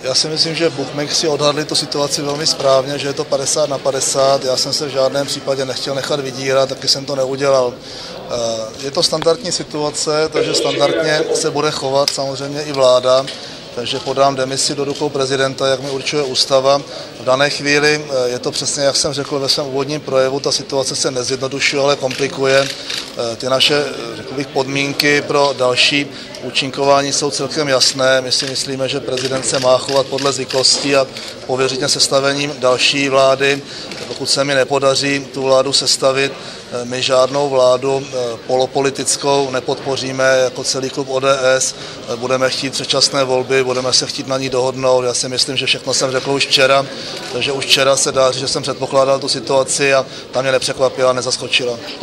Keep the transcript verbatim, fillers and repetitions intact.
Já si myslím, že bookmakeri odhadli tu situaci velmi správně, že je to padesát na padesát. Já jsem se v žádném případě nechtěl nechat vydírat, taky jsem to neudělal. Je to standardní situace, takže standardně se bude chovat samozřejmě i vláda. Takže podám demisi do rukou prezidenta, jak mi určuje ústava. V dané chvíli je to přesně, jak jsem řekl ve svém úvodním projevu, ta situace se nezjednodušuje, ale komplikuje. Ty naše, řekl bych, podmínky pro další účinkování jsou celkem jasné. My si myslíme, že prezident se má chovat podle zvyklostí a pověřit sestavením další vlády. Pokud se mi nepodaří tu vládu sestavit, my žádnou vládu polopolitickou nepodpoříme jako celý klub O D S. Budeme chtít předčasné volby, budeme se chtít na ní dohodnout. Já si myslím, že všechno jsem řekl už včera, takže už včera se dá říct, že jsem předpokládal tu situaci a ta mě nepřekvapila, nezaskočila.